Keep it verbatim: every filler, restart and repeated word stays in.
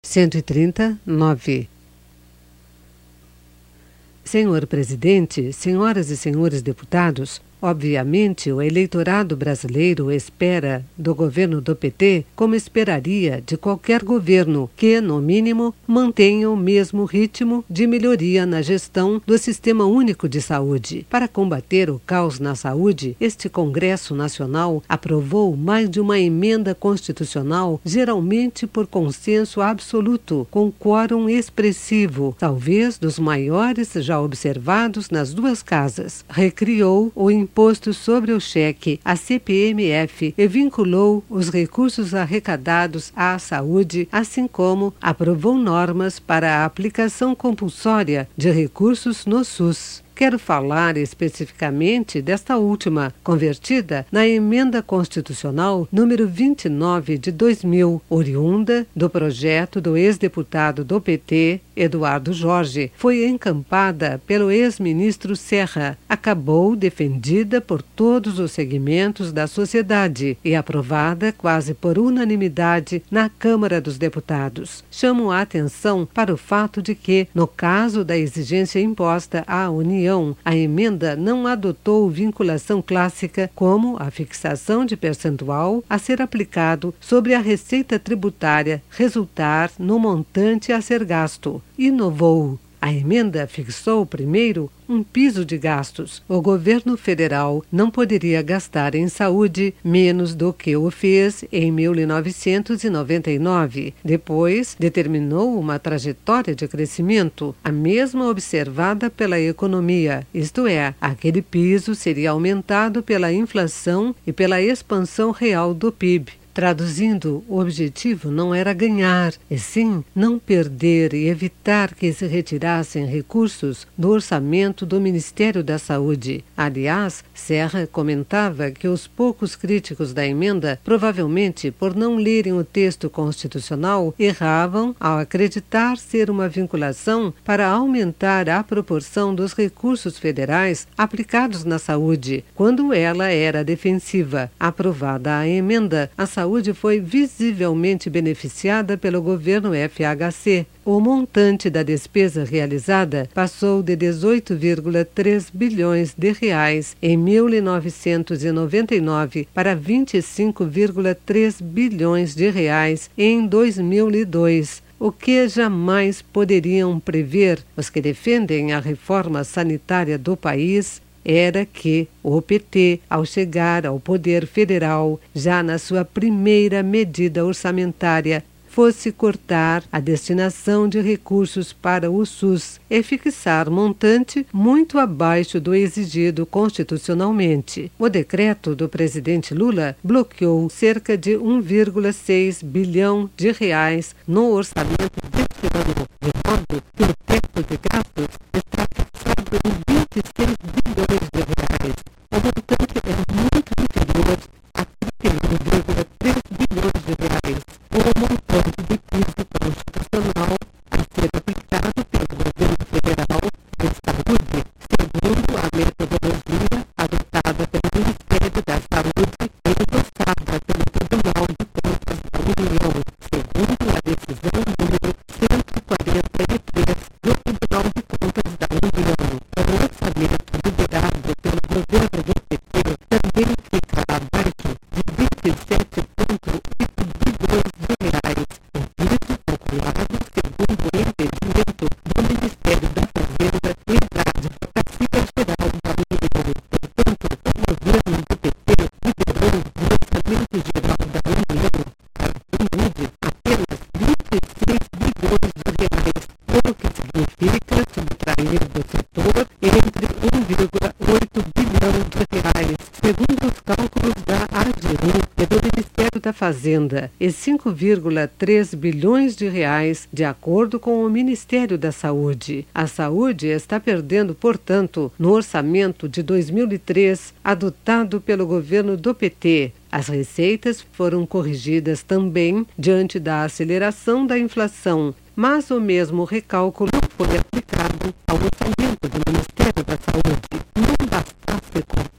cento e trinta, nove. Senhor Presidente, senhoras e senhores deputados, obviamente o eleitorado brasileiro espera do governo do P T como esperaria de qualquer governo que, no mínimo, mantenha o mesmo ritmo de melhoria na gestão do Sistema Único de Saúde. Para combater o caos na saúde, este Congresso Nacional aprovou mais de uma emenda constitucional, geralmente por consenso absoluto, com quórum expressivo, talvez dos maiores já observados nas duas casas. Recriou o imposto sobre o cheque, a C P M F, e vinculou os recursos arrecadados à saúde, assim como aprovou normas para a aplicação compulsória de recursos no SUS. Quero falar especificamente desta última, convertida na Emenda Constitucional número vinte e nove de dois mil, oriunda do projeto do ex-deputado do P T, Eduardo Jorge, foi encampada pelo ex-ministro Serra, acabou defendida por todos os segmentos da sociedade e aprovada quase por unanimidade na Câmara dos Deputados. Chamo a atenção para o fato de que, no caso da exigência imposta à União, a emenda não adotou vinculação clássica como a fixação de percentual a ser aplicado sobre a receita tributária resultar no montante a ser gasto. Inovou. A emenda fixou, primeiro, um piso de gastos. O governo federal não poderia gastar em saúde menos do que o fez em mil novecentos e noventa e nove. Depois, determinou uma trajetória de crescimento, a mesma observada pela economia, isto é, aquele piso seria aumentado pela inflação e pela expansão real do P I B. Traduzindo, o objetivo não era ganhar, e sim não perder e evitar que se retirassem recursos do orçamento do Ministério da Saúde. Aliás, Serra comentava que os poucos críticos da emenda, provavelmente por não lerem o texto constitucional, erravam ao acreditar ser uma vinculação para aumentar a proporção dos recursos federais aplicados na saúde, quando ela era defensiva. Aprovada a emenda, a saúde A saúde foi visivelmente beneficiada pelo governo F H C. O montante da despesa realizada passou de dezoito vírgula três bilhões de reais em mil novecentos e noventa e nove para vinte e cinco vírgula três bilhões de reais em dois mil e dois. O que jamais poderiam prever os que defendem a reforma sanitária do país era que o P T, ao chegar ao poder federal, já na sua primeira medida orçamentária, fosse cortar a destinação de recursos para o SUS e fixar montante muito abaixo do exigido constitucionalmente. O decreto do presidente Lula bloqueou cerca de um vírgula seis bilhão de reais no orçamento deste ano, de modo que o teto de gastos está fixado em vinte e seis bilhões de reais. O montante é muito inferior a trinta e um vírgula três bilhões de reais. O montante de piso constitucional a ser aplicado pelo governo federal de saúde, segundo a metodologia adotada pelo Ministério da Saúde e endossada pelo Tribunal de Contas da União, segundo a decisão número cento e quarenta e três do Tribunal de Contas da União. O orçamento liberado pelo governo do P T também fica abaixo de vinte e sete vírgula oito bilhões de reais, o piso calculado segundo o entendimento do Ministério da Fazenda e da Advocacia Geral da União. Portanto, o governo do P T liberou no orçamento geral da União, para Saúde, apenas vinte e seis bilhões de reais, o que significa subtrair do setor entre um vírgula oito bilhão de reais, segundo os cálculos da A G U e do Ministério da Fazenda, e cinco vírgula três bilhões de reais, de acordo com o Ministério da Saúde. A saúde está perdendo, portanto, no orçamento de dois mil e três, adotado pelo governo do P T. As receitas foram corrigidas também diante da aceleração da inflação, mas o mesmo recálculo foi aplicado ao orçamento do Ministério da Saúde. Não bastasse